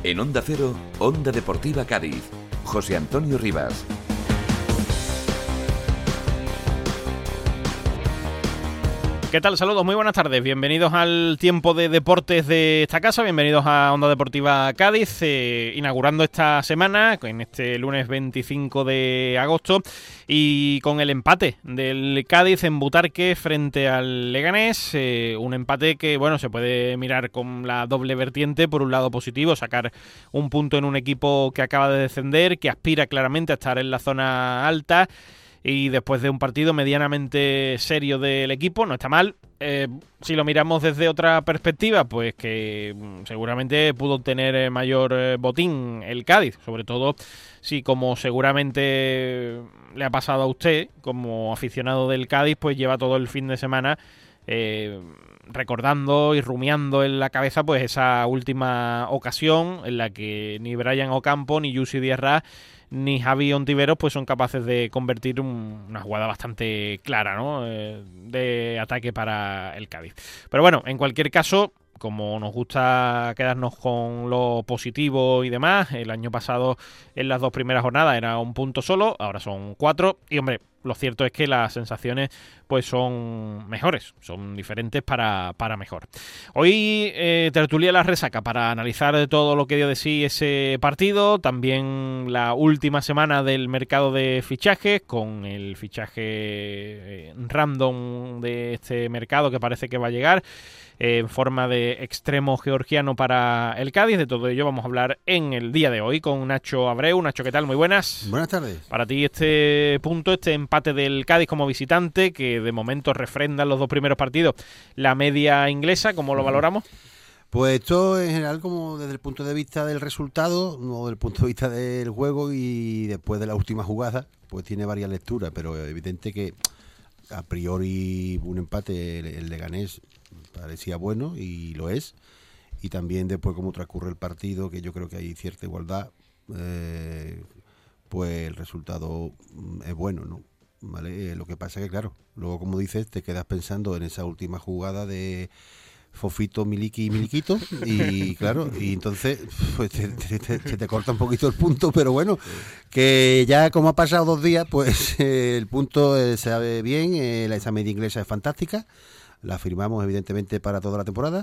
En Onda Cero, Onda Deportiva Cádiz. José Antonio Rivas. ¿Qué tal? Saludos, muy buenas tardes. Bienvenidos al tiempo de deportes de esta casa, bienvenidos a Onda Deportiva Cádiz, inaugurando esta semana, en este lunes 25 de agosto, y con el empate del Cádiz en Butarque frente al Leganés, un empate que, bueno, se puede mirar con la doble vertiente. Por un lado positivo, sacar un punto en un equipo que acaba de descender, que aspira claramente a estar en la zona alta, y después de un partido medianamente serio del equipo, no está mal. Si lo miramos desde otra perspectiva, pues que seguramente pudo tener mayor botín el Cádiz, sobre todo si, como seguramente le ha pasado a usted, como aficionado del Cádiz, pues lleva todo el fin de semana recordando y rumiando en la cabeza pues esa última ocasión en la que ni Brian Ocampo, ni Jussi Diarra, ni Javi Ontiveros pues son capaces de convertir una jugada bastante clara, ¿no?, de ataque para el Cádiz. Pero bueno, en cualquier caso, como nos gusta quedarnos con lo positivo y demás, el año pasado en las dos primeras jornadas era un punto solo, ahora son 4, y hombre, lo cierto es que las sensaciones pues son mejores, son diferentes para mejor. Hoy tertulia La Resaca para analizar todo lo que dio de sí ese partido, también la última semana del mercado de fichajes, con el fichaje random de este mercado que parece que va a llegar en forma de extremo georgiano para el Cádiz. De todo ello vamos a hablar en el día de hoy con Nacho Abreu. Nacho, ¿qué tal? Muy buenas. Buenas tardes. Para ti este punto, este empate del Cádiz como visitante, que de momento refrenda en los dos primeros partidos la media inglesa, ¿cómo lo valoramos? Pues esto en general, como desde el punto de vista del resultado, no desde el punto de vista del juego, y después de la última jugada, pues tiene varias lecturas, pero evidente que a priori un empate, el Leganés parecía bueno y lo es, y también después cómo transcurre el partido, que yo creo que hay cierta igualdad, pues el resultado es bueno, ¿no? ¿Vale? Lo que pasa es que, claro, luego, como dices, te quedas pensando en esa última jugada de Fofito, Miliki y Miliquito, y claro, y entonces pues te corta un poquito el punto, pero bueno, que ya como ha pasado 2 días, pues el punto se sabe bien, esa media inglesa es fantástica, la firmamos evidentemente para toda la temporada,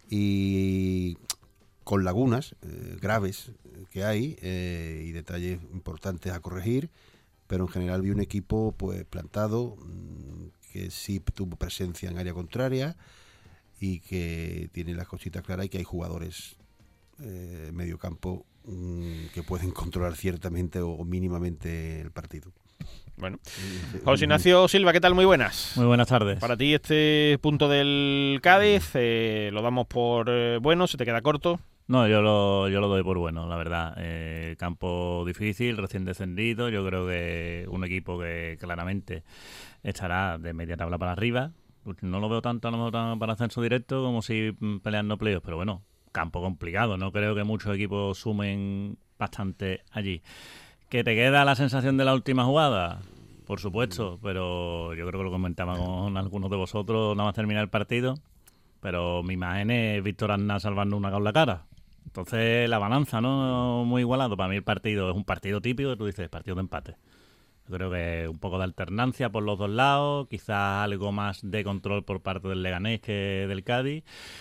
y con lagunas graves que hay y detalles importantes a corregir, pero en general vi un equipo pues plantado, que sí tuvo presencia en área contraria y que tiene las cositas claras, y que hay jugadores medio campo que pueden controlar ciertamente o mínimamente el partido. Bueno, José Ignacio Silva, ¿qué tal? Muy buenas. Muy buenas tardes. Para ti este punto del Cádiz, ¿lo damos por bueno? ¿Se te queda corto? No, yo lo doy por bueno, la verdad. Campo difícil, recién descendido. Yo creo que un equipo que claramente estará de media tabla para arriba. No lo veo tanto a lo mejor para ascenso directo como si peleando playoffs, pero bueno, campo complicado. No creo que muchos equipos sumen bastante allí. ¿Que te queda la sensación de la última jugada? Por supuesto, pero yo creo que lo comentaba con algunos de vosotros nada más terminar el partido, pero mi imagen es Víctor Aznar salvando una con la cara. Entonces la balanza, ¿no?, muy igualado. Para mí el partido es un partido típico, tú dices, partido de empate. Yo creo que un poco de alternancia por los dos lados, quizás algo más de control por parte del Leganés que del Cádiz.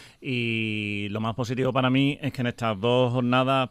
Y lo más positivo para mí es que en estas dos jornadas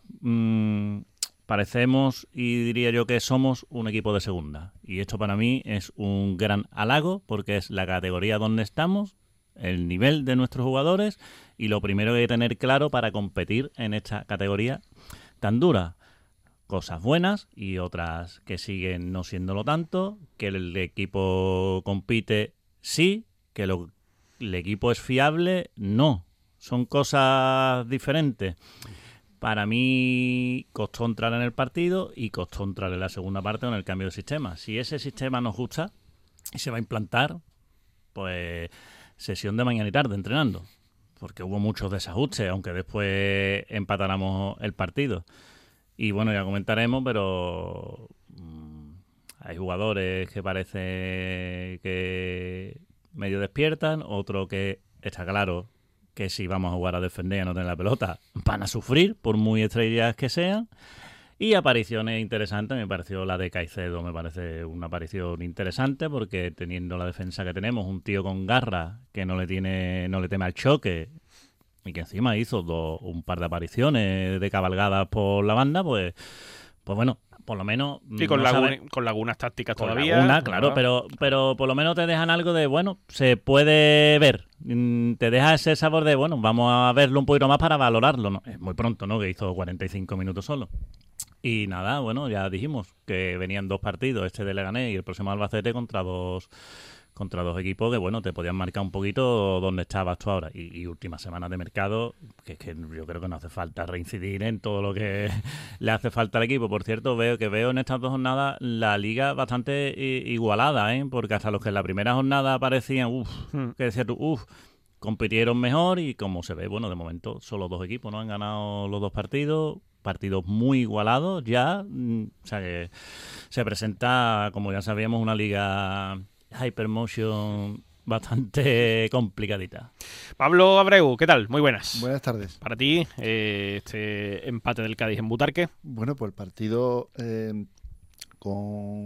parecemos, y diría yo que somos, un equipo de segunda. Y esto para mí es un gran halago, porque es la categoría donde estamos, el nivel de nuestros jugadores, y lo primero que hay que tener claro para competir en esta categoría tan dura. Cosas buenas y otras que siguen no siéndolo tanto, que el equipo compite, sí, que el equipo es fiable, no. Son cosas diferentes. Para mí costó entrar en el partido y costó entrar en la segunda parte con el cambio de sistema. Si ese sistema nos gusta y se va a implantar, pues sesión de mañana y tarde entrenando, porque hubo muchos desajustes, aunque después empatáramos el partido. Y bueno, ya comentaremos, pero hay jugadores que parece que medio despiertan, otro que está claro que si vamos a jugar a defender y a no tener la pelota, van a sufrir, por muy estrellas que sean. Y apariciones interesantes, me pareció la de Caicedo, me parece una aparición interesante, porque teniendo la defensa que tenemos, un tío con garra que no le teme al choque, y que encima hizo un par de apariciones de cabalgadas por la banda, pues bueno, por lo menos... Sí, con lagunas tácticas con todavía. Lagunas, claro, pero por lo menos te dejan algo de, bueno, se puede ver. Te deja ese sabor de, bueno, vamos a verlo un poquito más para valorarlo, ¿no? Es muy pronto, ¿no? Que hizo 45 minutos solo. Y nada, bueno, ya dijimos que venían 2 partidos, este de Leganés y el próximo Albacete, contra dos equipos que, bueno, te podían marcar un poquito dónde estabas tú ahora. Y últimas semanas de mercado, que yo creo que no hace falta reincidir en todo lo que le hace falta al equipo. Por cierto, veo en estas 2 jornadas la liga bastante igualada, porque hasta los que en la primera jornada parecían, que decías tú, compitieron mejor, y como se ve, bueno, de momento solo 2 equipos no han ganado los 2 partidos muy igualados ya, o sea que se presenta, como ya sabíamos, una liga Hypermotion bastante complicadita. Pablo Abreu, ¿qué tal? Muy buenas. Buenas tardes. Para ti, este empate del Cádiz en Butarque. Bueno, pues el partido con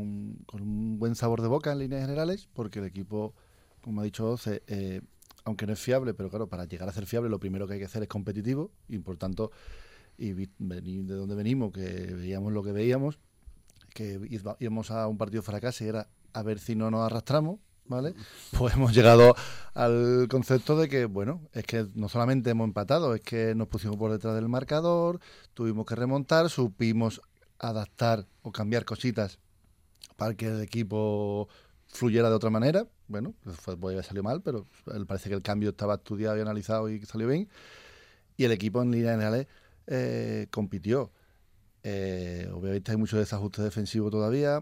un buen sabor de boca en líneas generales, porque el equipo, como ha dicho Oce, aunque no es fiable, pero claro, para llegar a ser fiable lo primero que hay que hacer es competitivo, y por tanto, y venir de donde venimos, que veíamos lo que veíamos, que íbamos a un partido fracaso y era a ver si no nos arrastramos, ¿vale? Pues hemos llegado al concepto de que, bueno, es que no solamente hemos empatado, es que nos pusimos por detrás del marcador, tuvimos que remontar, supimos adaptar o cambiar cositas para que el equipo fluyera de otra manera. Bueno, pues haber salido mal, pero parece que el cambio estaba estudiado y analizado y salió bien. Y el equipo en líneas generales compitió. Obviamente hay mucho desajuste defensivo todavía.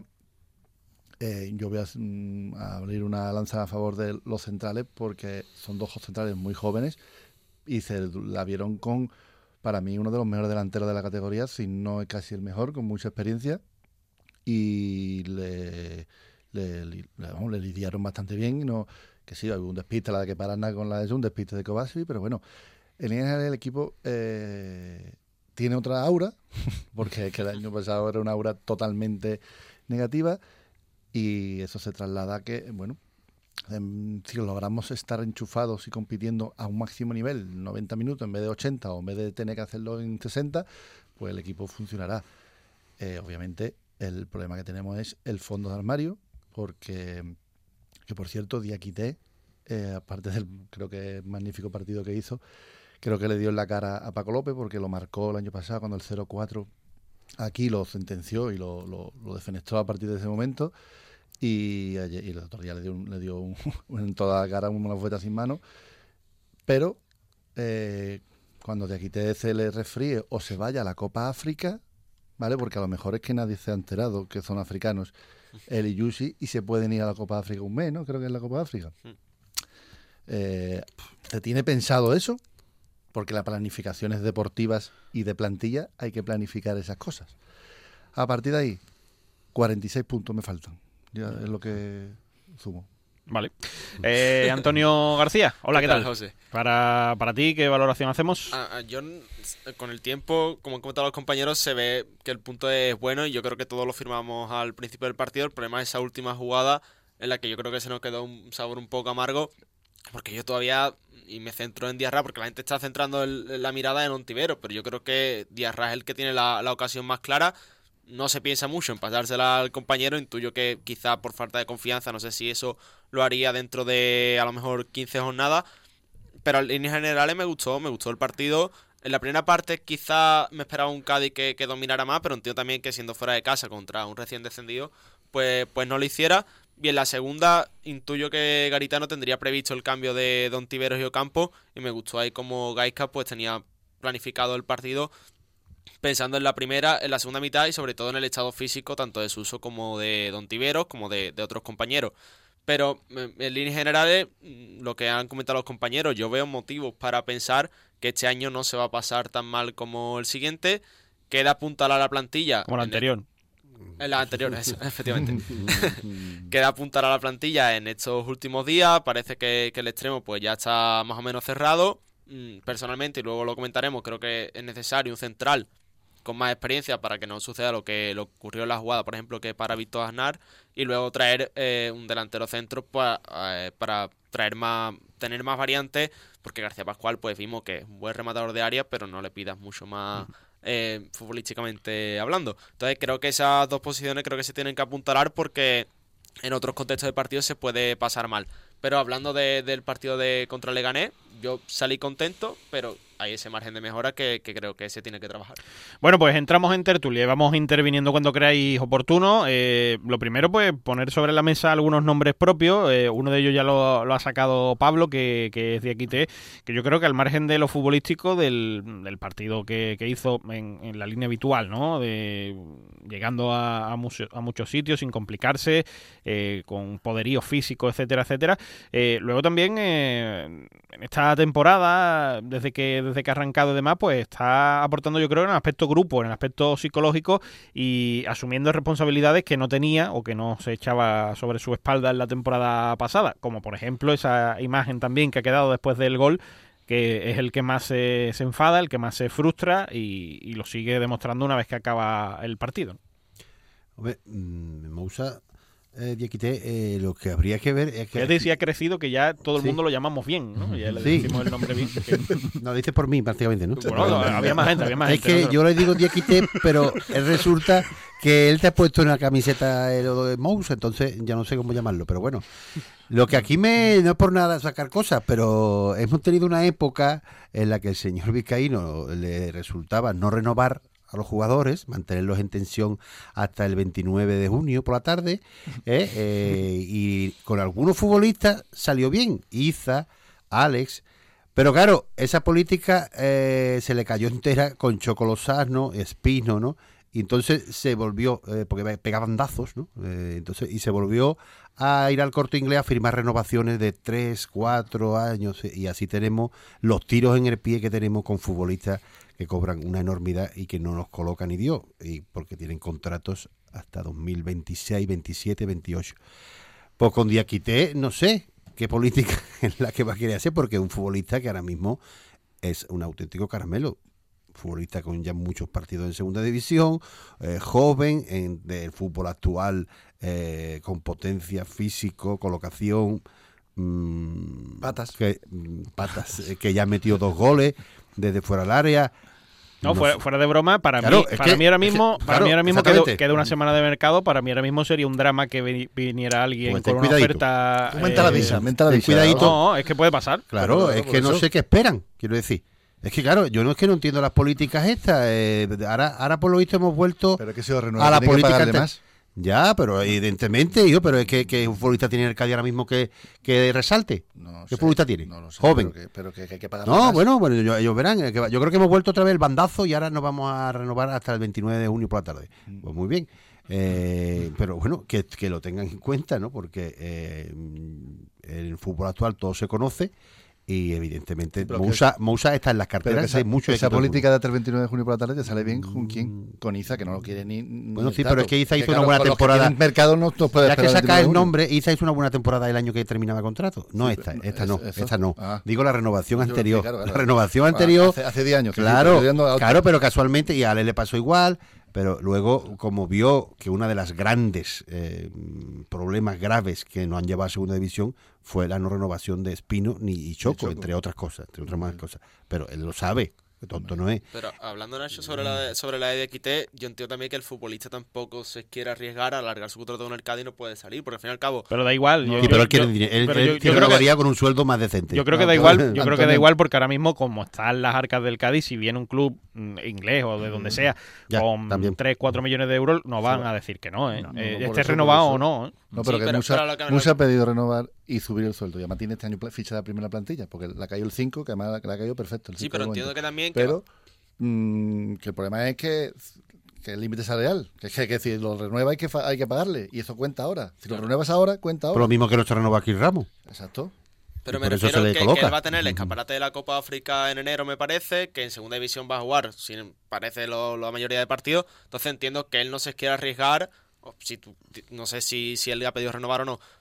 Yo voy a abrir una lanza a favor de los centrales, porque son 2 centrales muy jóvenes y se la vieron con, para mí, uno de los mejores delanteros de la categoría, si no es casi el mejor, con mucha experiencia, y le lidiaron bastante bien. No, que sí, hubo un despiste, la de que Paraná con la de un despiste de Kovacic, pero bueno, en general el equipo tiene otra aura, porque es que el año pasado era una aura totalmente negativa, y eso se traslada a que, bueno, si logramos estar enchufados y compitiendo a un máximo nivel, 90 minutos en vez de 80, o en vez de tener que hacerlo en 60, pues el equipo funcionará. Obviamente el problema que tenemos es el fondo de armario, porque, que por cierto, Diakité, aparte del, creo que magnífico partido que hizo, creo que le dio en la cara a Paco López, porque lo marcó el año pasado cuando el 0-4 aquí lo sentenció y lo defenestró a partir de ese momento, y el otro día le dio en toda la cara una bofeta sin mano. Pero cuando Diakité se le resfríe o se vaya a la Copa África, ¿vale? Porque a lo mejor es que nadie se ha enterado que son africanos, él y Yusi, y se pueden ir a la Copa África un mes, ¿no? Creo que es la Copa África. ¿Se tiene pensado eso? Porque las planificaciones deportivas y de plantilla hay que planificar esas cosas. A partir de ahí, 46 puntos me faltan. Ya es lo que sumo. Vale. Antonio García, hola, ¿qué tal? José? Para ti, ¿qué valoración hacemos? Yo, con el tiempo, como han comentado los compañeros, se ve que el punto es bueno, y yo creo que todos lo firmamos al principio del partido. El problema es esa última jugada en la que yo creo que se nos quedó un sabor un poco amargo, porque yo todavía, y me centro en Diarra, porque la gente está centrando la mirada en Ontiveros, pero yo creo que Diarra es el que tiene la ocasión más clara. No se piensa mucho en pasársela al compañero, intuyo que quizá por falta de confianza, no sé si eso lo haría dentro de a lo mejor 15 jornadas, pero en líneas generales me gustó el partido. En la primera parte quizá me esperaba un Cádiz que dominara más, pero entiendo también que siendo fuera de casa contra un recién descendido, pues no lo hiciera. Y en la segunda intuyo que Garitano tendría previsto el cambio de Ontiveros y Ocampo, y me gustó ahí como Gaisca pues tenía planificado el partido pensando en la primera, en la segunda mitad, y sobre todo en el estado físico tanto de Suso como de Ontiveros como de otros compañeros. Pero en líneas generales, lo que han comentado los compañeros, yo veo motivos para pensar que este año no se va a pasar tan mal como el siguiente. Queda apuntalar a la plantilla. Como la anterior. En la anterior, efectivamente. Queda apuntar a la plantilla en estos últimos días. Parece que el extremo pues ya está más o menos cerrado. personalmente, y luego lo comentaremos, creo que es necesario un central con más experiencia para que no suceda lo que ocurrió en la jugada, por ejemplo, que para Víctor Aznar, y luego traer un delantero centro para tener más variantes, porque García Pascual pues vimos que es un buen rematador de área, pero no le pidas mucho más futbolísticamente hablando. Entonces creo que esas dos posiciones creo que se tienen que apuntalar, porque en otros contextos de partido se puede pasar mal. Pero hablando del partido contra Leganés, yo salí contento, pero hay ese margen de mejora que creo que se tiene que trabajar. Bueno, pues entramos en tertulia, vamos interviniendo cuando creáis oportuno. Lo primero, pues poner sobre la mesa algunos nombres propios. Uno de ellos ya lo ha sacado Pablo, que es de Equité, que yo creo que al margen de lo futbolístico del partido que hizo en la línea habitual, ¿no? Llegando a muchos sitios sin complicarse, con poderío físico, etcétera, etcétera. Luego también en esta temporada, desde que ha arrancado y demás, pues está aportando, yo creo, en el aspecto grupo, en el aspecto psicológico, y asumiendo responsabilidades que no tenía o que no se echaba sobre su espalda en la temporada pasada, como por ejemplo esa imagen también que ha quedado después del gol, que es el que más se enfada, el que más se frustra, y lo sigue demostrando una vez que acaba el partido. Hombre, Moussa Diakité, lo que habría que ver es que... Fíjate si ha crecido, que ya todo el Sí. mundo lo llamamos bien, ¿no? Ya le Sí. decimos el nombre bien. No, lo dices por mí prácticamente, ¿no? Bueno, había más gente, Es que yo le digo Diakité, pero resulta que él te ha puesto una camiseta de Moussa, entonces ya no sé cómo llamarlo, pero bueno. Lo que aquí no es por nada sacar cosas, pero hemos tenido una época en la que el señor Vizcaíno le resultaba no renovar a los jugadores, mantenerlos en tensión hasta el 29 de junio por la tarde, y con algunos futbolistas salió bien, Iza, Alex, pero claro, esa política se le cayó entera con Choco Lozano, Espino, ¿no? Y entonces se volvió, porque pegaban dazos, ¿no? Entonces, y se volvió a ir al Corte Inglés a firmar renovaciones de 3, 4 años, y así tenemos los tiros en el pie que tenemos con futbolistas que cobran una enormidad y que no los coloca ni Dios, y porque tienen contratos hasta 2026, 27, 28. Pues con Diakité no sé qué política es la que va a querer hacer, porque es un futbolista que ahora mismo es un auténtico caramelo. Futbolista con ya muchos partidos en segunda división, joven, del fútbol actual, con potencia, físico, colocación, Patas. Que ya ha metido 2 goles desde fuera del área. No, fuera de broma, para Claro, mí ahora mismo, exactamente. queda una semana de mercado. Para mí ahora mismo sería un drama que viniera alguien Pues con una cuidadito. oferta. Aumenta la visa, cuidadito. No, es que puede pasar. Claro, Claro, es por que no eso. sé qué esperan, quiero decir. Es que claro, yo no es que no entiendo las políticas estas. Ahora por lo visto hemos vuelto Pero que se lo renueva. a la tiene que política pagarle ante- más. Ya, pero evidentemente, hijo, pero es que un futbolista tiene en el Cádiz ahora mismo que resalte. No ¿Qué sé, futbolista tiene? No lo sé, Joven. Pero que hay que pagarle No, más. bueno, ellos verán. Yo creo que hemos vuelto otra vez el bandazo y ahora nos vamos a renovar hasta el 29 de junio por la tarde. Pues muy bien. Pero bueno, que lo tengan en cuenta, ¿no? Porque en el fútbol actual todo se conoce y evidentemente Pero Moussa está en las Pero carteras que de muchos esa equipos del política de hasta el 29 de junio por la tarde te sale bien con quién, con Iza, que no lo quiere ni. Bueno, ni sí, tanto. pero es que Iza hizo Que una buena con los que temporada. tienen mercado no puede Ya que esperar saca 29 de el junio. nombre, Iza hizo una buena temporada el año que terminaba contrato. No esta no, eso. esta no. Ah. Digo la renovación Yo, anterior. claro. La renovación anterior. Hace 10 años. que sí, Claro, estoy dando a- claro, pero casualmente, y a Ale le pasó igual, pero luego, como vio que una de las grandes problemas graves que nos han llevado a segunda división fue la no renovación de Espino y Choco, entre otras cosas, entre otras más cosas. Pero él lo sabe, que tonto no es. Pero hablando, Nacho, sobre la de Equité, yo entiendo también que el futbolista tampoco se quiere arriesgar a alargar su contrato con el Cádiz y no puede salir, porque al fin y al cabo... Pero da igual. Sí, pero él quiere dinero. Él renovaría con un sueldo más decente. Yo creo que da igual, yo creo que da igual, porque ahora mismo, como están las arcas del Cádiz, si viene un club inglés o de donde sea, Ya, con también. 3-4 millones de euros, no van a decir que no, ¿eh? No, por Esté eso, renovado por o eso. no, ¿eh? No, pero Sí, que pero Musa, lo que- ha pedido renovar y subir el sueldo. Y además tiene este año ficha de la primera plantilla, porque le ha caído el 5, que además le ha caído perfecto. El Sí, 5 pero de entiendo momento. que también... Pero que el problema es que el límite salarial, que si lo renueva hay que pagarle, y eso cuenta ahora. Si lo renuevas ahora, cuenta Por ahora. lo mismo que no se renovó aquí Ramos. Exacto. Pero Y me por eso refiero se le que coloca. él va a tener el escaparate de la Copa África en enero, me parece, que en segunda división va a jugar, parece la mayoría de partidos. Entonces entiendo que él no se quiere arriesgar, o no sé si él le ha pedido renovar o no,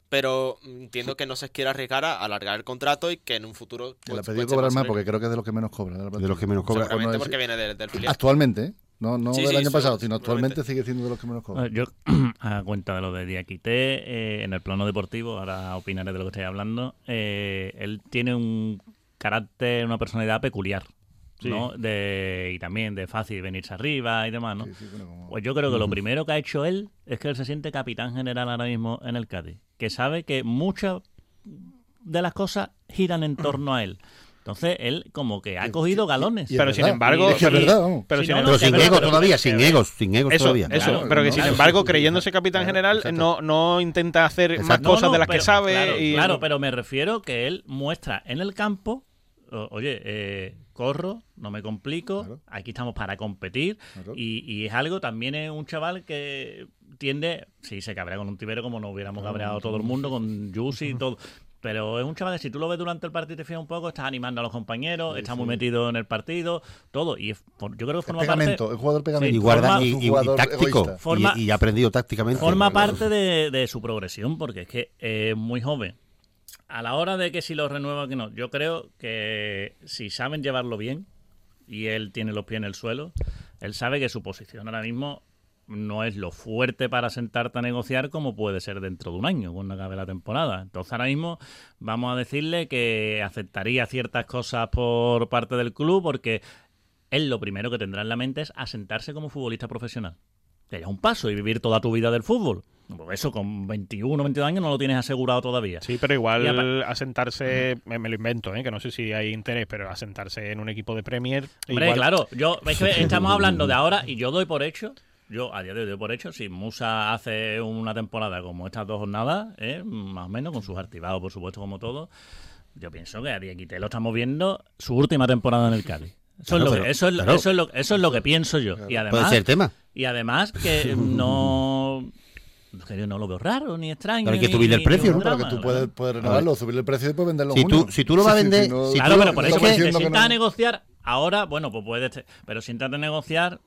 pero entiendo que no se quiera arriesgar a alargar el contrato y que en un futuro... Le ha pedido cobrar más porque creo que es de los que menos cobra. De los que menos cobra. Seguramente porque viene del filial. Actualmente, ¿eh? No Sí, del sí, año pasado, sino seguramente. actualmente sigue siendo de los que menos cobra. Yo, a cuenta de lo de Diakité, en el plano deportivo, ahora opinaré de lo que estáis hablando, él tiene un carácter, una personalidad peculiar, ¿no? Y también de fácil venirse arriba y demás, ¿no? Sí, bueno, como... Pues yo creo que lo primero que ha hecho él es que él se siente capitán general ahora mismo en el Cádiz, que sabe que muchas de las cosas giran en torno a él. Entonces, él como que ha cogido galones. Pero sin embargo... Es verdad, vamos. Pero Sí, sin no, embargo, Pero sin egos todavía, sin egos Eso, todavía. eso, Claro, pero que no, sin claro, embargo, sí, sí, creyéndose capitán claro, general, exacto. no intenta hacer más Exacto. cosas No, de las que pero, sabe. Claro, y, claro, pero me refiero que él muestra en el campo, corro, no me complico, Claro. aquí estamos para competir, Claro. y es algo, también es un chaval que tiende, sí, se cabrea con un tibero como nos hubiéramos cabreado todo el mundo, con Yusi y todo. Pero es un chaval que si tú lo ves durante el partido y te fijas un poco, estás animando a los compañeros, está muy metido en el partido, todo. Y yo creo que Es forma pegamento, parte... el jugador pegamento. Y guarda Forma- y un jugador táctico. egoísta. Forma- Y ha aprendido tácticamente. Forma Claro. parte de su progresión, porque es que es muy joven. A la hora de que si lo renueva o que no, yo creo que si saben llevarlo bien, y él tiene los pies en el suelo, él sabe que su posición ahora mismo no es lo fuerte para sentarte a negociar como puede ser dentro de un año, cuando acabe la temporada. Entonces ahora mismo vamos a decirle que aceptaría ciertas cosas por parte del club, porque él lo primero que tendrá en la mente es asentarse como futbolista profesional. Que ya un paso y vivir toda tu vida del fútbol. Pues eso con 21 22 años no lo tienes asegurado todavía. Sí, pero igual Y asentarse, me lo invento, que no sé si hay interés, pero asentarse en un equipo de Premier. Hombre, igual, claro, es que estamos hablando de ahora y yo doy por hecho, yo a día de hoy doy por hecho, si Musa hace una temporada como estas 2 jornadas, más o menos, con sus activados, por supuesto, como todo, yo pienso que a Diakité lo estamos viendo su última temporada en el Cádiz. Eso es lo que pienso yo. Y además, Puede ser tema. y además que que yo no lo veo raro ni extraño. Pero hay que ni- subirle el ni precio, un ¿no? Pero drama, que tú ¿verdad? puedes renovarlo, subirle el precio y después venderlo en Si junio. tú lo vas a vender- no- si Claro, tú- pero por eso es que que- te diciendo que sientas no. a negociar ahora, bueno, pues puedes, pero siéntate a negociar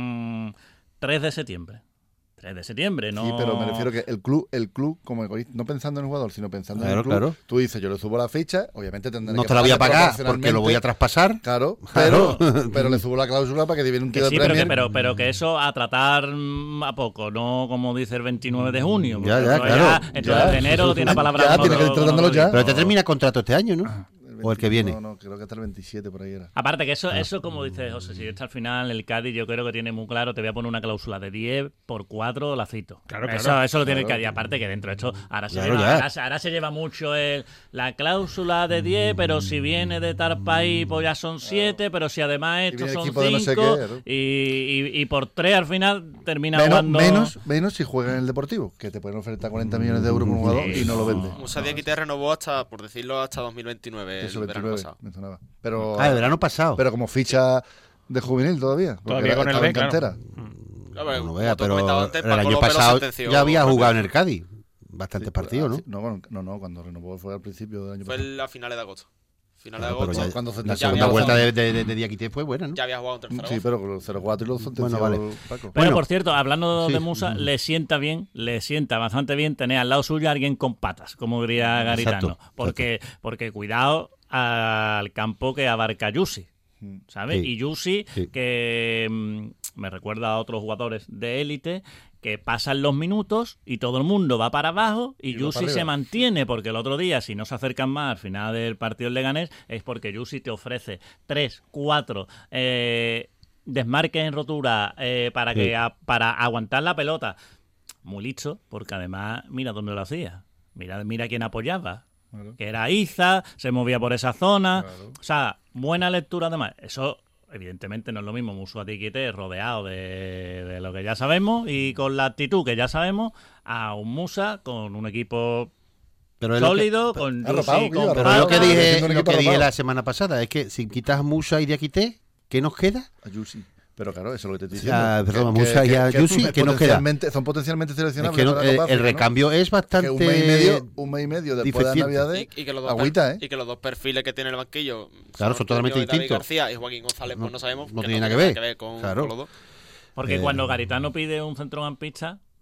3 de septiembre. 3 de septiembre, ¿no? Sí, pero me refiero que el club como egoísta, no pensando en el jugador, sino pensando en Claro, el club, claro. tú dices, yo le subo la ficha, obviamente tendré No que te la voy a pagarle pagar porque lo voy a traspasar. Claro, Claro. pero le subo la cláusula para que viene un Que tío sí, de pero Premier. pero que eso a tratar a poco, no como dice el 29 de junio. Ya, porque ya, eso claro. Entonces Ya. de enero lo tiene palabra Ya, con tiene que ir otro- tratándolo con ya. otro Pero te equipo. termina contrato este año, ¿no? O el que viene. No, creo que hasta el 27 por ahí era. Aparte que eso como dice José, si está al final el Cádiz yo creo que tiene muy claro, te voy a poner una cláusula de 10 por 4 la cito. Claro, Eso lo tiene el Claro. Cádiz. Aparte que dentro de esto ahora se, Claro, lleva, ya. ahora se lleva mucho la cláusula de 10, pero si viene de tal país pues ya son 7, pero si además estos viene son equipo de no sé 5 qué, ¿no? y por 3 al final termina Menos, jugando... menos si juega en el Deportivo, que te pueden ofertar 40 millones de euros por un jugador y no lo vende. Musa Diakité renovó hasta, por decirlo, hasta 2029, Eso, el verano 29, pasado. me sonaba. Pero, Ah, el verano pasado. pero como ficha de juvenil todavía. porque Todavía con el estaba B, en claro. cantera. Claro, pero, No como vea, te he comentado pero antes, el Paco año López lo pasado sentenció ya había por jugado en bien. el Cádiz. Bastantes partidos, ¿no? Sí, no, cuando renovó fue al principio del año Fue pasado. a finales de agosto. Finales de Claro, pero agosto. ya- Cuando se- la ya segunda había vuelta jugado. de Diakité fue buena, ¿no? Ya había jugado contra el Sí, Zaragoza. pero con los 0-4 y los sentenció Bueno, vale. Paco. Pero Bueno. por cierto, hablando Sí. de Musa, le sienta bastante bien tener al lado suyo a alguien con patas, como diría Garitano. Exacto, Porque cuidado al campo que abarca Yusi, ¿sabes? Sí. Y Yusi, Sí. que me recuerda a otros jugadores de élite, que pasan los minutos y todo el mundo va para abajo y va Yusi para se arriba. mantiene, porque el otro día, si no se acercan más al final del partido en Leganés, es porque Yusi te ofrece 3, 4 desmarques en rotura para Sí. para aguantar la pelota. Muy listo, porque además mira dónde lo hacía. Mira quién apoyaba. Claro. Que era Iza, se movía por esa zona. Claro. O sea, buena lectura además. Eso, evidentemente, no es lo mismo Musa Diakité rodeado de lo que ya sabemos y con la actitud que ya sabemos, a un Musa con un equipo Pero es lo que- sólido, con arropado, Yusi, Guillo, con Pero arropado. es lo que patas. dije, Siendo un lo equipo que dije arropado. la semana pasada, es que si quitas a Musa y Diakité, ¿qué nos queda? Ayusi. Pero claro, eso es lo que te estoy O sea, diciendo. perdón, Musa y Ayusi, ¿qué nos queda? Son potencialmente Es seleccionables que no- para la Copa el África, ¿no? recambio es bastante Que un mes y medio después de las deficiente. Navidades, Y que los dos agüita, ¿eh? y que los dos perfiles que tiene el banquillo Claro, son totalmente David distintos. García y Joaquín González, pues no sabemos. no que tiene nada tiene que ver. con, Claro. con los dos. Porque cuando Garitano pide un centrocampista,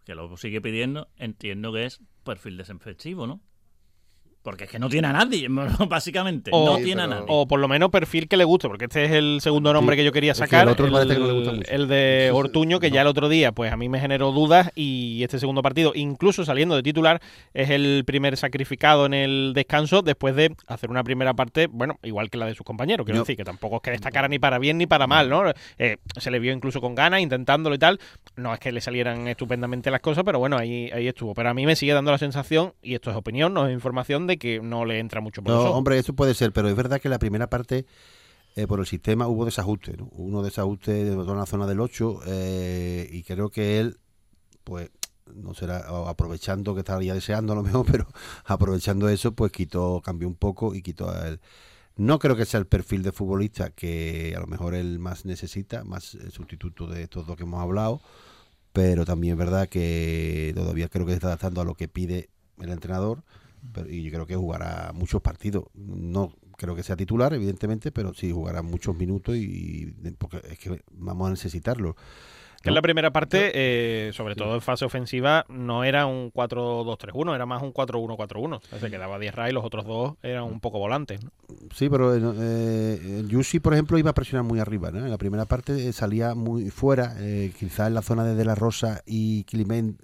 que lo sigue pidiendo, entiendo que es perfil defensivo, ¿no? Porque es que no tiene a nadie, básicamente. No tiene a nadie. O por lo menos perfil que le guste, porque este es el segundo nombre que yo quería sacar. El otro parece que no le gusta mucho. El de Ortuño, que ya el otro día, pues a mí me generó dudas. Y este segundo partido, incluso saliendo de titular, es el primer sacrificado en el descanso después de hacer una primera parte, bueno, igual que la de sus compañeros. Quiero decir que tampoco es que destacara ni para bien ni para mal, ¿no? Se le vio incluso con ganas, intentándolo y tal. No es que le salieran estupendamente las cosas, pero bueno, ahí estuvo. Pero a mí me sigue dando la sensación, y esto es opinión, no es información, de que no le entra mucho por No, los ojos. hombre, eso puede ser, pero es verdad que la primera parte, por el sistema, hubo desajuste, ¿no? Uno desajuste en la zona del 8, y creo que él, pues, no será, aprovechando que estaría deseando a lo mejor, pero aprovechando eso, pues cambió un poco y quitó a él. No creo que sea el perfil de futbolista que a lo mejor él más necesita, más el sustituto de estos dos que hemos hablado, pero también es verdad que todavía creo que se está adaptando a lo que pide el entrenador, y yo creo que jugará muchos partidos. No creo que sea titular, evidentemente, pero sí jugará muchos minutos, porque es que vamos a necesitarlo. Que en la primera parte, sobre todo en fase ofensiva, no era un 4-2-3-1, era más un 4-1-4-1. Se quedaba Diarra y los otros dos eran un poco volantes, ¿no? Sí, pero Yusi, por ejemplo, iba a presionar muy arriba, ¿no? En la primera parte salía muy fuera, quizás en la zona de la Rosa y Climent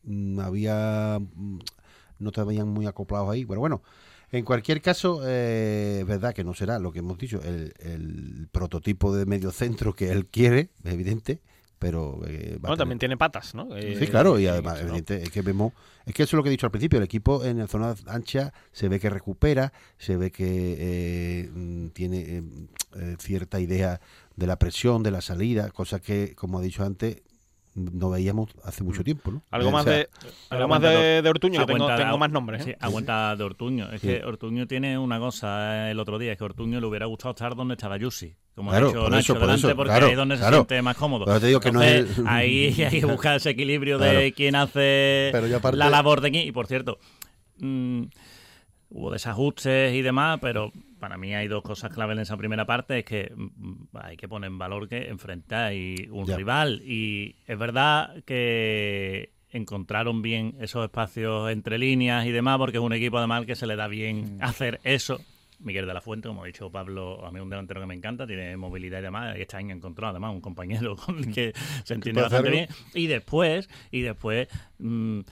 no estaban muy acoplados ahí, pero bueno, en cualquier caso, es verdad que no será lo que hemos dicho, el prototipo de medio centro que él quiere, es evidente, pero también tiene patas, ¿no? Sí, claro, y además, evidente, es que eso es lo que he dicho al principio, el equipo en la zona ancha se ve que recupera, se ve que tiene cierta idea de la presión, de la salida, cosa que, como he dicho antes, no veíamos hace mucho tiempo, ¿no? Algo más de Ortuño, que tengo más nombres, ¿eh? Sí, aguanta de Ortuño. Es que Ortuño tiene una cosa el otro día, es que a Ortuño le hubiera gustado estar donde estaba Yusi. Como ha dicho Nacho delante, porque ahí es donde se siente más cómodo. Pero te digo que entonces, no es ahí hay que buscar ese equilibrio de quién hace la labor de quién. Y por cierto, hubo desajustes y demás, pero para mí hay dos cosas claves en esa primera parte. Es que hay que poner en valor que enfrentáis un rival. Y es verdad que encontraron bien esos espacios entre líneas y demás, porque es un equipo además que se le da bien hacer eso. Miguel de la Fuente, como ha dicho Pablo, a mí es un delantero que me encanta, tiene movilidad y demás, y este año encontró además un compañero con el que se entiende bastante bien. Y después no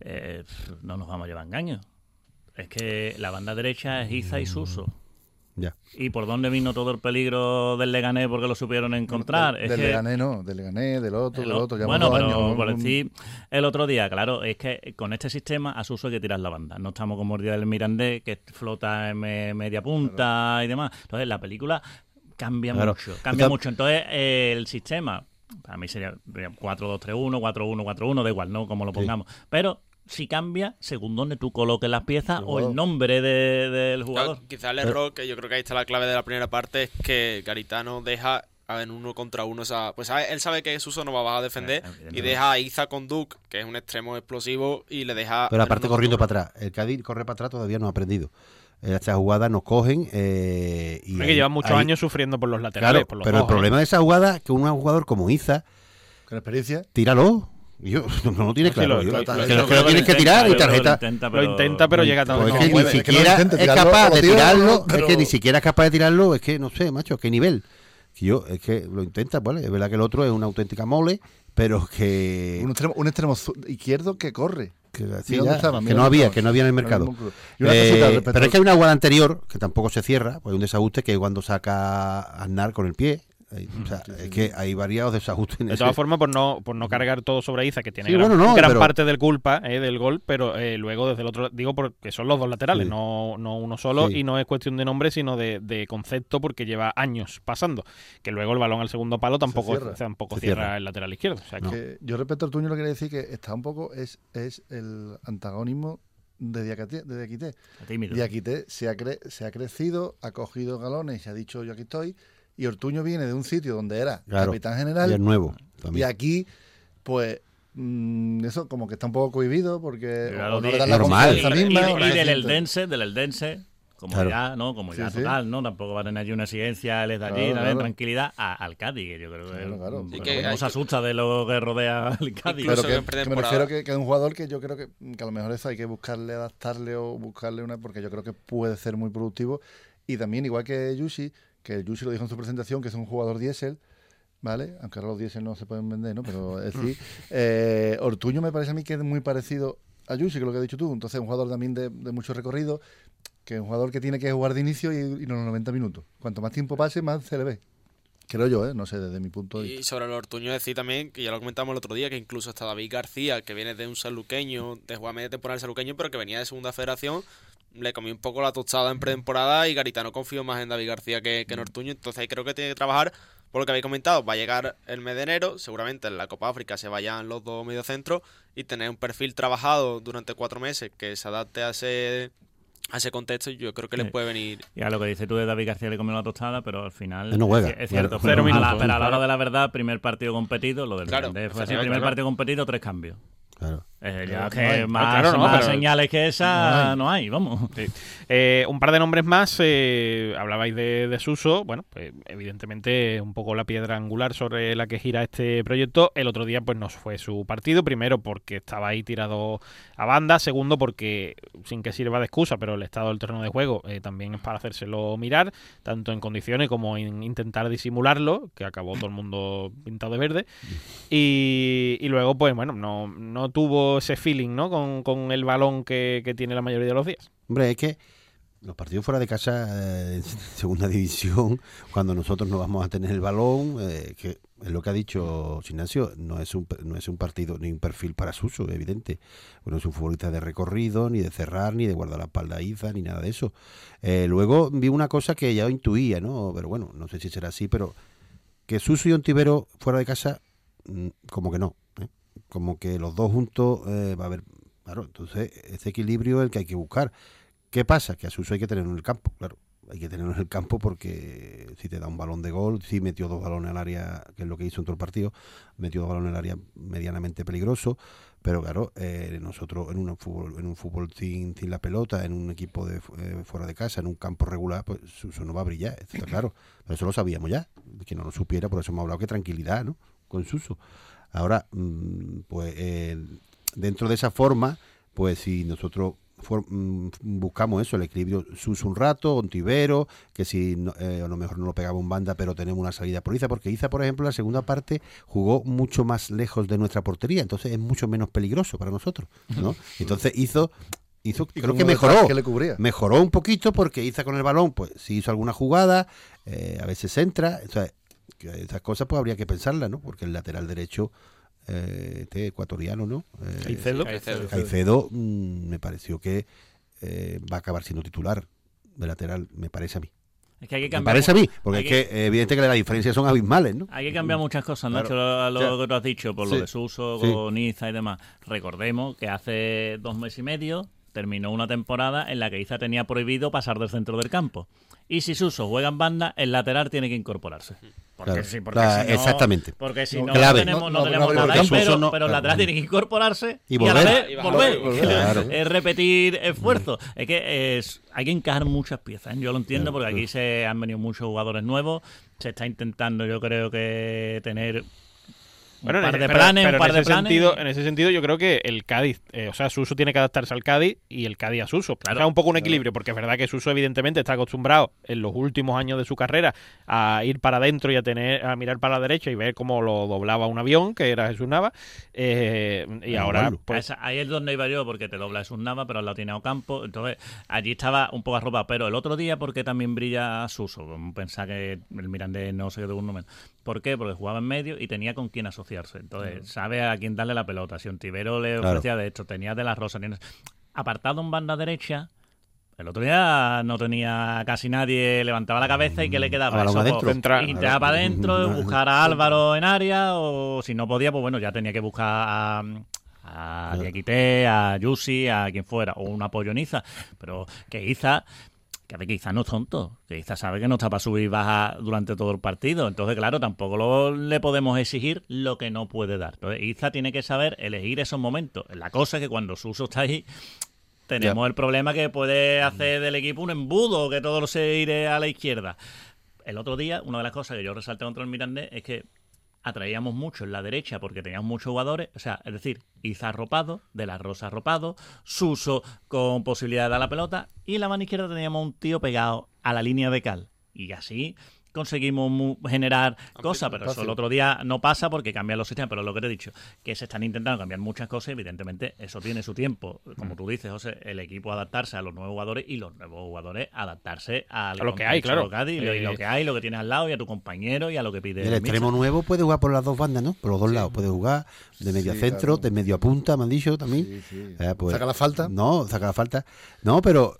nos vamos a llevar engaños. Es que la banda derecha es Iza y Suso. Ya. ¿Y por dónde vino todo el peligro del Leganés porque lo supieron encontrar? Del Leganés no, del Leganés, del otro. Bueno, pero por decir, el otro día, claro, es que con este sistema a Suso hay que tirar la banda. No estamos como el día del Mirandés, que flota en media punta y demás. Entonces la película cambia mucho. Entonces el sistema, para mí sería 4-2-3-1, 4-1-4-1, da igual, ¿no? Como lo pongamos. Pero si cambia según donde tú coloques las piezas o el nombre del jugador. Claro, quizá el error, que yo creo que ahí está la clave de la primera parte, es que Garitano deja en 1-contra-1, o sea, pues él sabe que Suso no va a defender y deja a Iza con Duke, que es un extremo explosivo, y le deja... Pero aparte corriendo para atrás, el Cádiz corre para atrás todavía no ha aprendido. Esta jugada nos cogen y que llevan muchos años sufriendo por los laterales. Claro, por los pero dos, el problema de esa jugada, que un jugador como Iza, con experiencia, tíralo. Yo no tiene claro. Lo tienes que tirar y tarjeta. Lo intenta, pero llega tan es que ni siquiera es capaz de tirarlo. Es que ni siquiera es capaz de tirarlo. Es que no sé, macho, qué nivel. Es que lo intenta, ¿vale? Es verdad que el otro es una auténtica mole, pero que un extremo izquierdo que corre. Que no había en el mercado. Pero es que hay una jugada anterior que tampoco se cierra, pues un desajuste que es cuando saca a Aznar con el pie. O sea, es que hay variados desajustes en de todas formas, por no cargar todo sobre Iza, que tiene gran parte del culpa del gol, pero luego desde el otro, digo, porque son los dos laterales, no uno solo, y no es cuestión de nombre, sino de concepto, porque lleva años pasando, que luego el balón al segundo palo tampoco cierra el lateral izquierdo. O sea, que yo respecto al Ortuño lo quería decir que está un poco, es el antagonismo de Diakité. Diakité se ha crecido, ha cogido galones y se ha dicho yo aquí estoy. Y Ortuño viene de un sitio donde era capitán general. Y es nuevo. También. Y aquí, pues, eso como que está un poco cohibido porque claro, no le dan la confianza misma. Y del Eldense, comodidad, ¿no? Comodidad Sí, sí. total, ¿no? Tampoco va a tener allí una exigencia, él está allí, Claro. tranquilidad al Cádiz, que yo creo que Claro. Sí, por que lo menos hay se que- asusta de lo que rodea al Cádiz. Incluso Pero en que me pretemporada. refiero que es un jugador que yo creo que a lo mejor eso hay que buscarle, adaptarle o buscarle una, porque yo creo que puede ser muy productivo. Y también, igual que Yushi, que Yushi lo dijo en su presentación, que es un jugador diésel, ¿vale? Aunque ahora los diésel no se pueden vender, ¿no? Pero es decir, Ortuño me parece a mí que es muy parecido a Yushi, que es lo que has dicho tú. Entonces, un jugador también de mucho recorrido, que es un jugador que tiene que jugar de inicio y no los 90 minutos. Cuanto más tiempo pase, más se le ve. Creo yo, no sé, desde mi punto de Y vista. sobre el Ortuño decir también, que ya lo comentamos el otro día, que incluso hasta David García, que viene de un sanluqueño, de jugar media temporada en sanluqueño, pero que venía de segunda federación, le comió un poco la tostada en pretemporada y Garitano confió más en David García que en Ortuño. Entonces ahí creo que tiene que trabajar, por lo que habéis comentado, va a llegar el mes de enero, seguramente en la Copa África se vayan los dos mediocentros y tener un perfil trabajado durante 4 meses que se adapte a ese contexto, yo creo que les Sí. puede venir. Y a lo que dices tú de David García le comió la tostada, pero al final No juega. es cierto. Claro. Pero, 0 minutos, pero a la claro. hora de la verdad, primer partido competido, lo del Claro, Mirandés fue así, claro, primer claro. partido competido, 3 cambios. Claro. Ya No que hay. más, Claro, no, más pero- señales que esa no hay, vamos. Sí. Un par de nombres más. Hablabais de Suso. Bueno, pues evidentemente un poco la piedra angular sobre la que gira este proyecto. El otro día pues no fue su partido. Primero porque estaba ahí tirado a banda. Segundo porque, sin que sirva de excusa, pero el estado del terreno de juego también es para hacérselo mirar, tanto en condiciones como en intentar disimularlo, que acabó todo el mundo pintado de verde. Y luego pues bueno, no tuvo ese feeling, ¿no? Con el balón que tiene la mayoría de los días. Hombre, es que los partidos fuera de casa en segunda división, cuando nosotros no vamos a tener el balón, que es lo que ha dicho Ignacio, no es un partido ni un perfil para Suso, evidente. Bueno, es un futbolista de recorrido, ni de cerrar, ni de guardar la espalda a Iza, ni nada de eso. Luego vi una cosa que ya intuía, ¿no? Pero bueno, no sé si será así, pero que Suso y Ontivero fuera de casa, como que no. Como que los dos juntos va a haber. Claro, entonces ese equilibrio es el que hay que buscar. ¿Qué pasa? Que a Suso hay que tenerlo en el campo, claro. Hay que tenerlo en el campo porque si te da un balón de gol, si metió 2 balones al área, que es lo que hizo en todo el partido, metió 2 balones al área medianamente peligroso, pero claro, nosotros en un fútbol sin la pelota, en un equipo de fuera de casa, en un campo regular, pues Suso no va a brillar, esto está claro. Pero eso lo sabíamos ya, que no lo supiera, por eso hemos hablado que tranquilidad, ¿no? Con Suso. Ahora, pues dentro de esa forma, pues si nosotros buscamos eso, el equilibrio Suso un rato, Ontivero, que si a lo mejor no lo pegaba un banda, pero tenemos una salida por Iza, porque Iza, por ejemplo, en la segunda parte jugó mucho más lejos de nuestra portería, entonces es mucho menos peligroso para nosotros, ¿no? Entonces hizo creo que mejoró. Que le cubría. Mejoró un poquito porque Iza con el balón, pues sí hizo alguna jugada, a veces entra, o sea, que esas cosas pues habría que pensarlas, ¿no? Porque el lateral derecho ecuatoriano, ¿no? Caicedo me pareció que va a acabar siendo titular de lateral, me parece a mí. Es que hay que Me cambiar. parece a mí, porque hay es que evidente que las diferencias son abismales, ¿no? Hay que cambiar muchas cosas, ¿no? Claro. A lo O sea, que tú has dicho, por sí, lo de Suso, sí. con Iza y demás. Recordemos que hace 2 meses y medio terminó una temporada en la que Iza tenía prohibido pasar del centro del campo. Y si Suso juega en banda, el lateral tiene que incorporarse. Porque Claro, sí, claro, si no, exactamente. Porque si No, no, clave. tenemos No, nada, porque Suso pero, no- pero el lateral tiene que incorporarse Y a la volver. vez volver. Claro. Es repetir esfuerzo. Es que hay que encajar muchas piezas, ¿eh? Yo lo entiendo porque aquí se han venido muchos jugadores nuevos. Se está intentando, yo creo que tener un Bueno, par de pero planes, un en par de ese planes. sentido, en ese sentido yo creo que el Cádiz, o sea, Suso tiene que adaptarse al Cádiz y el Cádiz a Suso. Claro, o sea, un poco un equilibrio, porque es verdad que Suso evidentemente está acostumbrado en los últimos años de su carrera a ir para adentro y a mirar para la derecha y ver cómo lo doblaba un avión, que era Jesús Nava, y ahora bueno. pues Ahí es donde iba yo, porque te dobla es un Nava, pero al lado tiene a Ocampo. Entonces, allí estaba un poco arropado. Pero el otro día, ¿por qué también brilla Suso? Pensaba que el Mirandés no se quedó un número. ¿Por qué? Porque jugaba en medio y tenía con quién asociarse. Entonces, sabe a quién darle la pelota. Si Ontivero le Claro. ofrecía de esto, tenía de la Rosa. Apartado en banda derecha. El otro día no tenía casi nadie, levantaba la cabeza y ¿qué le quedaba? Balón Eso, adentro. pues, Entrar. entrar para adentro, buscar a Álvaro en área, o si no podía, pues bueno, ya tenía que buscar a Diakité, a Yusi, a quien fuera, o un apoyo en Iza. Pero que Iza, que a ver, que Iza no es tonto, que Iza sabe que no está para subir y bajar durante todo el partido. Entonces, claro, tampoco le podemos exigir lo que no puede dar. Entonces, Iza tiene que saber elegir esos momentos. La cosa es que cuando Suso está ahí, tenemos el problema que puede hacer del equipo un embudo, que todo se iré a la izquierda. El otro día, una de las cosas que yo resalté contra el Mirandés es que atraíamos mucho en la derecha porque teníamos muchos jugadores, o sea, es decir, Iza arropado, De la Rosa arropado, Suso con posibilidad de dar la pelota, y en la mano izquierda teníamos un tío pegado a la línea de cal. Y así conseguimos generar cosas, pero eso el otro día no pasa porque cambian los sistemas. Pero lo que te he dicho, que se están intentando cambiar muchas cosas, evidentemente eso tiene su tiempo. Como tú dices, José, el equipo adaptarse a los nuevos jugadores y los nuevos jugadores adaptarse a lo que hay, claro. Y lo que hay, lo que tienes al lado y a tu compañero y a lo que pide el extremo nuevo puede jugar por las dos bandas, ¿no? Por los dos lados. Puede jugar de medio a centro, claro. de medio a punta, me han dicho también. Sí. Pues, ¿Saca la falta? No, saca la falta. No, pero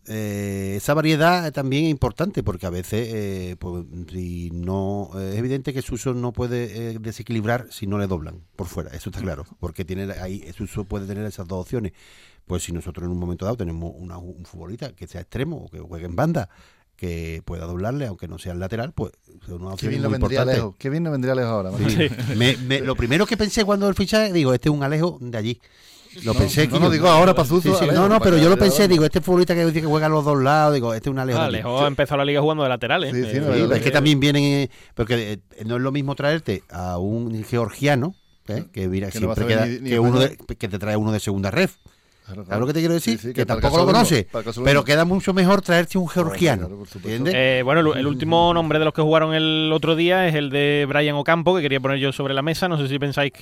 esa variedad también es importante porque a veces pues, si no es evidente que Suso no puede desequilibrar si no le doblan por fuera, eso está claro, porque tiene ahí Suso puede tener esas dos opciones. Pues si nosotros en un momento dado tenemos un futbolista que sea extremo o que juegue en banda, que pueda doblarle, aunque no sea el lateral, pues es una opción muy importante. Qué bien no vendría lejos ahora. Sí. Lo primero que pensé cuando el fichaje, digo, este es un Alejo de allí. Lo pensé que no digo ahora para Suso. Sí, no, pero yo lo pensé, digo, este futbolista que dice que juega a los dos lados, digo, este es un Alejo. Alejo empezó la liga jugando de laterales. Sí, es que también vienen, porque no es lo mismo traerte a un georgiano, que mira, que siempre queda que te trae uno de segunda ref. ¿Sabes lo que te quiero decir? Sí, que tampoco lo conoce, pero queda mucho mejor traerte un georgiano. ¿Entiendes? Bueno, el último nombre de los que jugaron el otro día es el de Brian Ocampo, que quería poner yo sobre la mesa. No sé si pensáis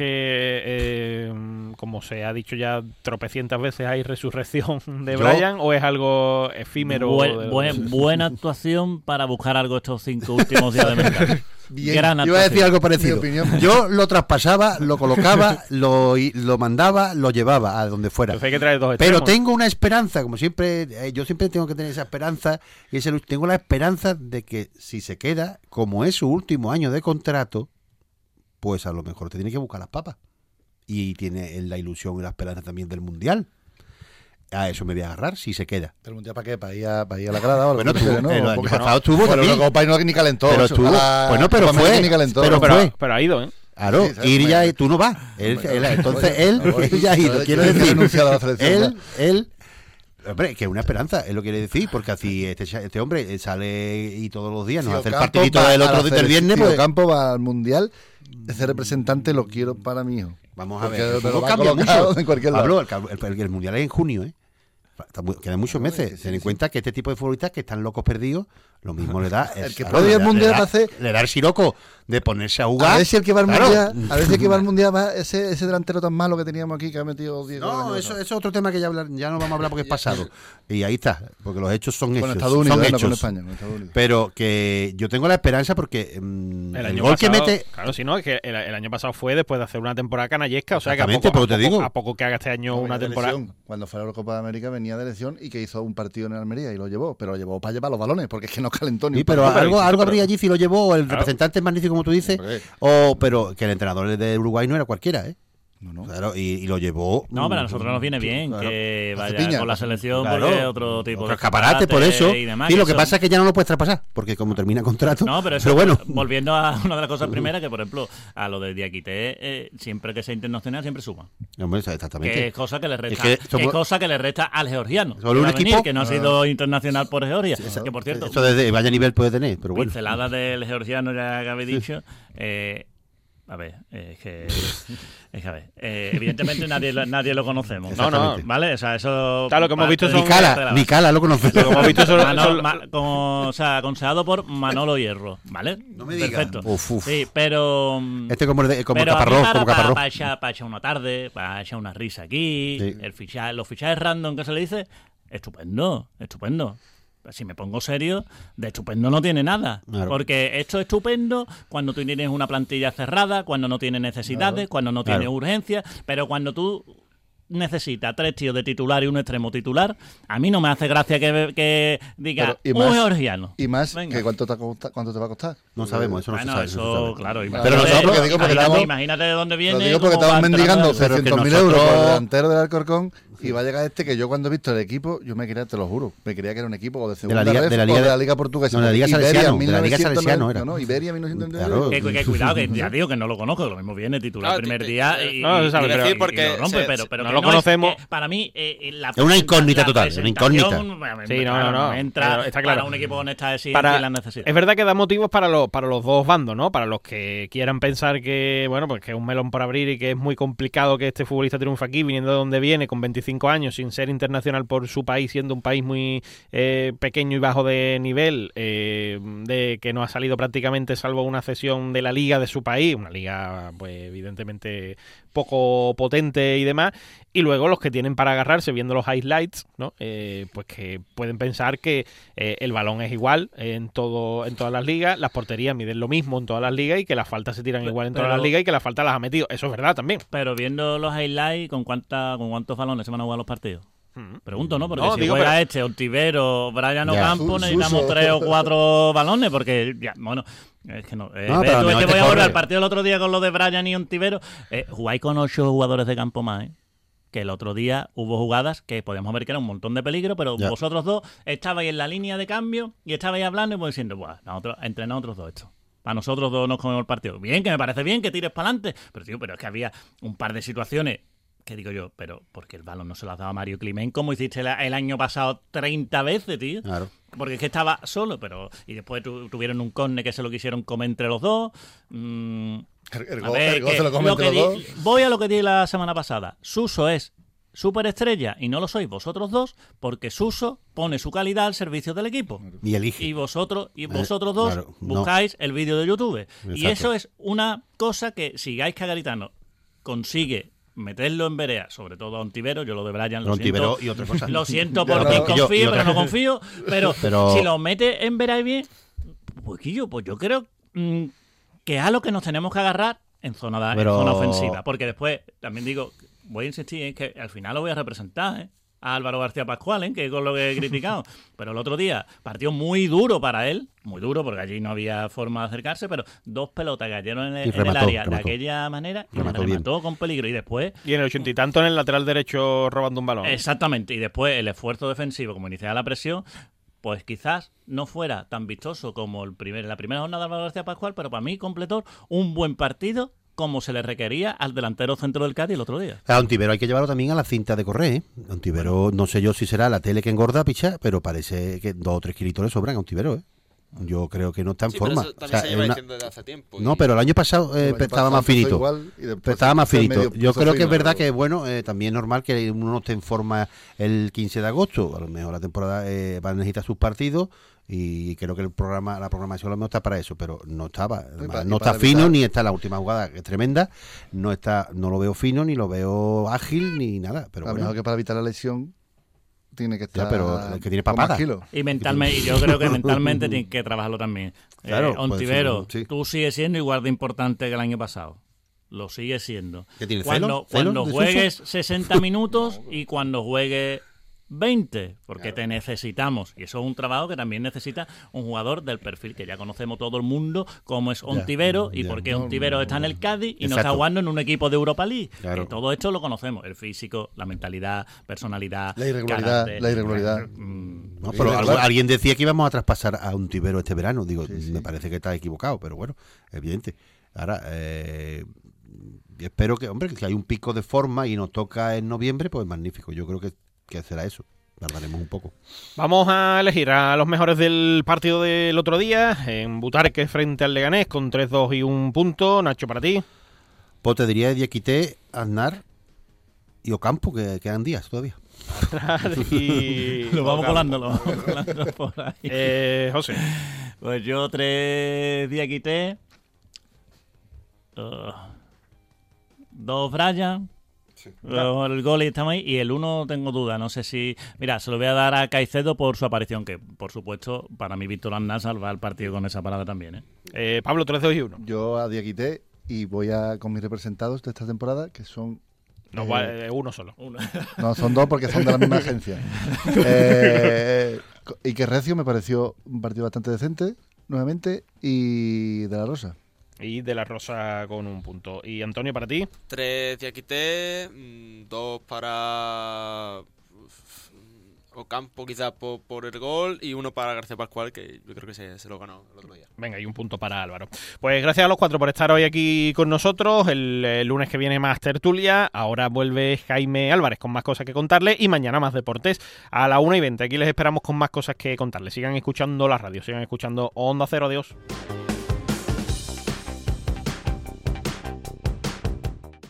que, como se ha dicho ya tropecientas veces, hay resurrección de Brian, o es algo efímero. Buena actuación para buscar algo estos 5 últimos días de mercado. Bien, iba a decir algo parecido. Yo lo traspasaba, lo colocaba, lo mandaba, lo llevaba a donde fuera. Entonces hay que traer dos pero extremos. tengo una esperanza, como siempre, yo siempre tengo que tener esa esperanza, y tengo la esperanza de que si se queda, como es su último año de contrato, pues a lo mejor te tiene que buscar las papas. Y tiene la ilusión y la esperanza también del Mundial. A eso me voy a agarrar si se queda. ¿Pero Mundial para qué? ¿Para ir a la grada? Bueno, el año pasado estuvo pero también. la Copa no ni calentó. Pero estuvo. Bueno, pero fue. Pero ha ido, ¿eh? Claro, sí, ir ya y tú no vas. Entonces él ya ha ido. Quiero decir, hombre, que es una esperanza, es lo que quiere decir, porque así este hombre sale y todos los días nos hace el partidito del viernes. Si Ocampo va al Mundial, ese representante lo quiero para mi hijo. Vamos a ver, Pero cambia mucho. En cualquier lado. Pablo, el Mundial es en junio, ¿eh? Quedan muchos meses. Ten en cuenta que este tipo de futbolistas que están locos perdidos, lo mismo le da. El que puede ir al Mundial le da el siroco de ponerse a jugar. A ver si el que va al Mundial, va al Mundial va ese delantero tan malo que teníamos aquí que ha metido 10 goles. No, eso es otro tema que ya no vamos a hablar porque es pasado. Y ahí está, porque los hechos son hechos. Con Estados Unidos, son no hechos. con España, con Estados Unidos. Pero que yo tengo la esperanza porque el gol pasado, que mete. Claro, si no, es que el año pasado fue después de hacer una temporada canallesca. O sea que a poco que haga este año una temporada. Cuando fue a la Eurocopa de América venía de lesión y que hizo un partido en Almería y lo llevó, pero lo llevó para llevar los balones, porque es que no calentó ni Sí, pero algo habría allí si lo llevó, el representante es magnífico como tú dices, pero que el entrenador de Uruguay no era cualquiera, ¿eh? No. Claro, y lo llevó. No, pero a nosotros nos viene bien que vaya Piña. con la selección, Claro. porque es otro tipo de escaparate por eso. y demás, Sí, lo que que pasa es que ya no lo puedes traspasar, porque como termina contrato. No, pero eso, bueno. volviendo a una de las cosas primeras, que por ejemplo, a lo de Diakité, siempre que sea internacional, siempre suma. Hombre, exactamente. Que es cosa que le resta, Es que le resta al georgiano. Solo un equipo que no ha sido internacional por Georgia. Que por cierto, eso desde vaya nivel puede tener, pero bueno. pincelada del georgiano, ya que habéis dicho. A ver, evidentemente nadie lo conocemos. No, ¿vale? O sea, eso... Claro, lo que hemos visto son... Ni Cala lo conoce. Lo que hemos visto son... aconsejado por Manolo Hierro, ¿vale? No me digas. Perfecto. Uf. Sí, pero... Como pero Caparrós. Para echar una tarde, para echar una risa aquí, Sí. los fichajes random que se le dice, estupendo. Si me pongo serio, de estupendo no tiene nada. Claro. Porque esto es estupendo cuando tú tienes una plantilla cerrada, cuando no tienes necesidades, cuando no tienes urgencias, pero cuando tú necesitas 3 tíos de titular y un extremo titular, a mí no me hace gracia que diga un georgiano. Y más, Venga. que ¿cuánto te va a costar? No sabemos, eso no se sabe. Eso, claro. Pero nosotros, porque digo, porque imagínate de dónde viene. Lo digo porque cómo va estamos mendigando entrando. 600.000 euros por el delantero del Alcorcón Y va a llegar que yo cuando he visto el equipo, yo me creía, te lo juro, me creía que era un equipo o de segunda de la Liga Portuguesa. No, de la Liga Salesiano, de la Liga Salesiano era. No, Iberia 1999. Claro. Que cuidado, que ya digo que no lo conozco, lo mismo viene titular el primer día y no, sabe, pero, pero, porque lo rompe, pero no lo conocemos. Para mí, es una incógnita total, una incógnita. Sí, no. Entra Está claro. para un equipo con esta exigencia y las necesidades. Es verdad que da motivos para los dos bandos, ¿no? Para los que quieran pensar que, bueno, pues que es un melón por abrir y que es muy complicado que este futbolista triunfe aquí, viniendo de donde viene, con 25 años, sin ser internacional por su país, siendo un país muy pequeño y bajo de nivel, de que no ha salido prácticamente salvo una cesión de la liga de su país, una liga, pues evidentemente poco potente y demás, y luego los que tienen para agarrarse viendo los highlights, ¿no? Pues que pueden pensar que el balón es igual en todas las ligas, las porterías miden lo mismo en todas las ligas y que las faltas se tiran igual en todas las ligas y que las faltas las ha metido. Eso es verdad también. Pero viendo los highlights, ¿con cuántos balones se van a jugar los partidos? Pregunto, ¿no? Porque No, si digo, juega Ontivero, Brian Ocampo, necesitamos 3 o 4 balones, porque ya, bueno, es que no. Tú es que voy a volver al partido el otro día con lo de Brian y Ontivero. Jugáis con 8 jugadores de campo más, que el otro día hubo jugadas que podíamos ver que era un montón de peligro, pero vosotros dos estabais en la línea de cambio y estabais hablando y pues diciendo, buah, entre nosotros dos esto. Para nosotros dos nos comemos el partido. Bien, que me parece bien que tires para adelante, pero tío, pero es que había un par de situaciones que digo yo, pero porque el balón no se lo has dado a Mario Climent como hiciste el año pasado 30 veces, tío. Claro. Porque es que estaba solo, pero y después tuvieron un córner que se lo quisieron comer entre los dos. El gol se lo come entre los dos. Voy a lo que dije la semana pasada. Suso es superestrella y no lo sois vosotros dos, porque Suso pone su calidad al servicio del equipo. Y elige. Y vosotros dos buscáis el vídeo de YouTube. Exacto. Y eso es una cosa que, si Gaisca Garitano consigue meterlo en Berea, sobre todo a Ontivero, yo lo de Brian lo siento, y otra cosa. Lo siento porque confío, pero no confío, pero si lo mete en Berea bien, pues yo creo que es a lo que nos tenemos que agarrar en zona ofensiva, porque después, también digo, voy a insistir en que al final lo voy a representar, a Álvaro García Pascual, que es con lo que he criticado. Pero el otro día, partió muy duro para él, muy duro porque allí no había forma de acercarse, pero 2 pelotas cayeron en el área de aquella manera y remató con peligro. Y después... Y en el 80 y tanto en el lateral derecho robando un balón. Exactamente. Y después el esfuerzo defensivo, como iniciaba la presión, pues quizás no fuera tan vistoso como la primera jornada de Álvaro García Pascual, pero para mí completó un buen partido como se le requería al delantero centro del Cádiz el otro día. A Ontivero hay que llevarlo también a la cinta de correr, ¿eh? Ontivero, no sé yo si será la tele que engorda, picha, pero parece que 2 o 3 kilitos le sobran a Ontivero, ¿eh? Yo creo que no está en forma. Pero eso también se lleva diciendo desde hace tiempo. No, pero el año pasado estaba más finito. Estaba más finito. Yo creo que es verdad que, bueno, también es normal que uno no esté en forma el 15 de agosto. A lo mejor la temporada va a necesitar sus partidos y creo que la programación a lo mejor está para eso, pero no estaba. No está fino, ni está en la última jugada, que es tremenda. No lo veo fino, ni lo veo ágil, ni nada. Pero a lo mejor que para evitar la lesión tiene que estar, pero el que tiene papada. Y mentalmente, y yo creo que mentalmente tiene que trabajarlo también. Claro, Ontivero, sí. tú sigues siendo igual de importante que el año pasado. Lo sigues siendo. ¿Qué tiene, cuando juegues 60 minutos y cuando juegues 20, porque te necesitamos. Y eso es un trabajo que también necesita un jugador del perfil que ya conocemos todo el mundo, como es Ontivero, y porque Ontivero está en el Cádiz y no está jugando en un equipo de Europa League. Claro. Que todo esto lo conocemos. El físico, la mentalidad, personalidad, la irregularidad. No, pero alguien decía que íbamos a traspasar a Ontivero este verano. Digo, me parece que está equivocado, pero bueno, evidente. Ahora, espero que hay un pico de forma y nos toca en noviembre, pues magnífico. Yo creo que será eso. Tardaremos un poco. Vamos a elegir a los mejores del partido del otro día. En Butarque frente al Leganés con 3-2 y 1 punto. Nacho, para ti. Pues te diría Diakité, Aznar y Ocampo, que quedan días todavía. Lo vamos colando por ahí. José. Pues yo 3 Diakité, 2 Brian. El gol y estamos ahí, y el 1 tengo duda, no sé si... Mira, se lo voy a dar a Caicedo por su aparición, que por supuesto para mí Víctor Aznar salva el partido con esa parada también, Pablo, 3-2 y 1. Yo a Diakité y voy con mis representados de esta temporada, que son... No, uno solo. No, son 2 porque son de la misma agencia. Y que Recio me pareció un partido bastante decente, nuevamente, y De La Rosa. Y De La Rosa con 1 punto. Y Antonio, para ti. 3 Diakité, 2 para Ocampo quizás por el gol y 1 para García Pascual, que yo creo que se lo ganó el otro día. Venga, y 1 punto para Álvaro. Pues gracias a los 4 por estar hoy aquí con nosotros. El lunes que viene más tertulia. Ahora vuelve Jaime Álvarez con más cosas que contarle. Y mañana más deportes a la 1:20. Aquí les esperamos con más cosas que contarles. Sigan escuchando la radio, sigan escuchando Onda Cero. Adiós.